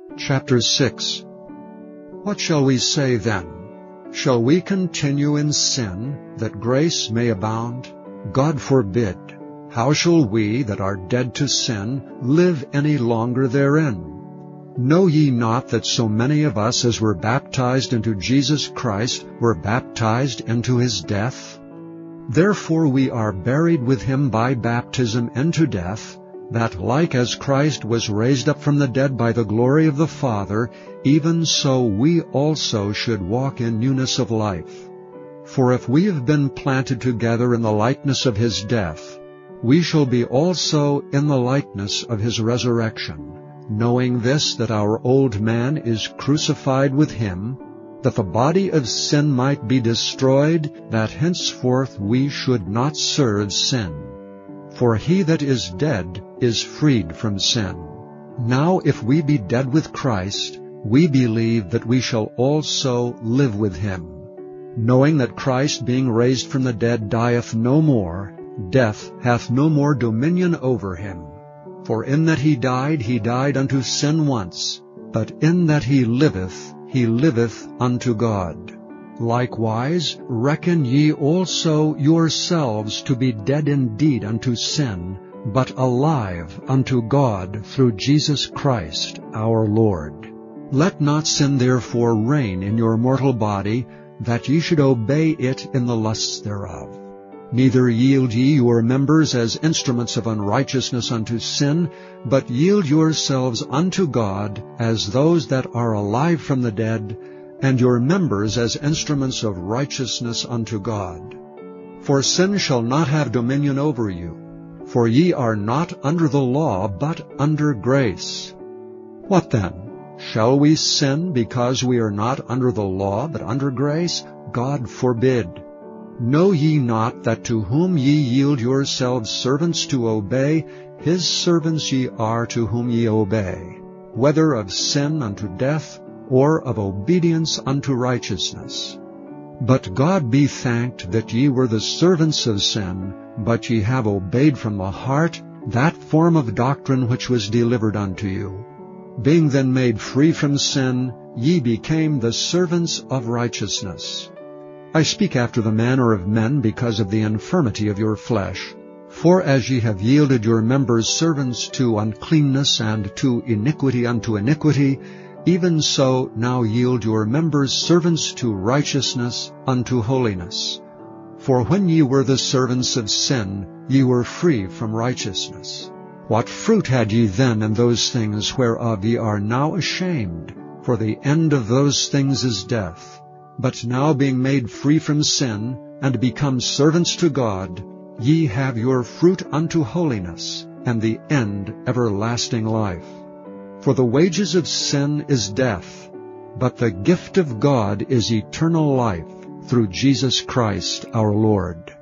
Chapter 6. What shall we say then? Shall we continue in sin, that grace may abound? God forbid. How shall we, that are dead to sin, live any longer therein? Know ye not that so many of us as were baptized into Jesus Christ were baptized into his death? Therefore we are buried with him by baptism into death, that like as Christ was raised up from the dead by the glory of the Father, even so we also should walk in newness of life. For if we have been planted together in the likeness of his death, we shall be also in the likeness of his resurrection, knowing this, that our old man is crucified with him, that the body of sin might be destroyed, that henceforth we should not serve sin. For he that is dead is freed from sin. Now if we be dead with Christ, we believe that we shall also live with him, knowing that Christ, being raised from the dead, dieth no more, death hath no more dominion over him. For in that he died unto sin once, but in that he liveth unto God. Likewise reckon ye also yourselves to be dead indeed unto sin, but alive unto God through Jesus Christ our Lord. Let not sin therefore reign in your mortal body, that ye should obey it in the lusts thereof. Neither yield ye your members as instruments of unrighteousness unto sin, but yield yourselves unto God as those that are alive from the dead, and your members as instruments of righteousness unto God. For sin shall not have dominion over you, for ye are not under the law, but under grace. What then? Shall we sin because we are not under the law, but under grace? God forbid. Know ye not that to whom ye yield yourselves servants to obey, his servants ye are to whom ye obey, whether of sin unto death, or of obedience unto righteousness? But God be thanked that ye were the servants of sin, but ye have obeyed from the heart that form of doctrine which was delivered unto you. Being then made free from sin, ye became the servants of righteousness. I speak after the manner of men because of the infirmity of your flesh. For as ye have yielded your members servants to uncleanness and to iniquity unto iniquity, even so now yield your members servants to righteousness unto holiness. For when ye were the servants of sin, ye were free from righteousness. What fruit had ye then in those things whereof ye are now ashamed? For the end of those things is death. But now being made free from sin, and become servants to God, ye have your fruit unto holiness, and the end everlasting life. For the wages of sin is death, but the gift of God is eternal life, through Jesus Christ our Lord.